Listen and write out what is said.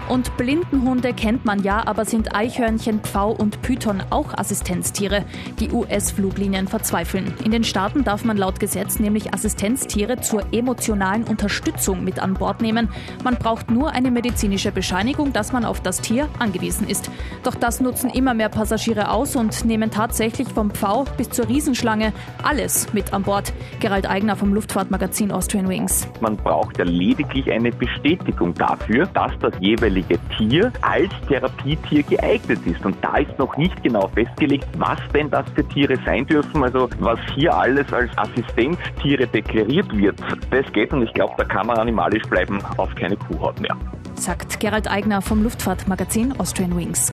Und Blindenhunde kennt man ja, aber sind Eichhörnchen, Pfau und Python auch Assistenztiere? Die US-Fluglinien verzweifeln. In den Staaten darf man laut Gesetz nämlich Assistenztiere zur emotionalen Unterstützung mit an Bord nehmen. Man braucht nur eine medizinische Bescheinigung, dass man auf das Tier angewiesen ist. Doch das nutzen immer mehr Passagiere aus und nehmen tatsächlich vom Pfau bis zur Riesenschlange alles mit an Bord. Gerald Eigner vom Luftfahrtmagazin Austrian Wings. Man braucht ja lediglich eine Bestätigung dafür, dass das jeweilige Tier als Therapietier geeignet ist. Und da ist noch nicht genau festgelegt, was denn das für Tiere sein dürfen. Also was hier alles als Assistenztiere deklariert wird, das geht. Und ich glaube, da kann man animalisch bleiben auf keine Kuhhaut mehr. Sagt Gerald Eigner vom Luftfahrtmagazin Austrian Wings.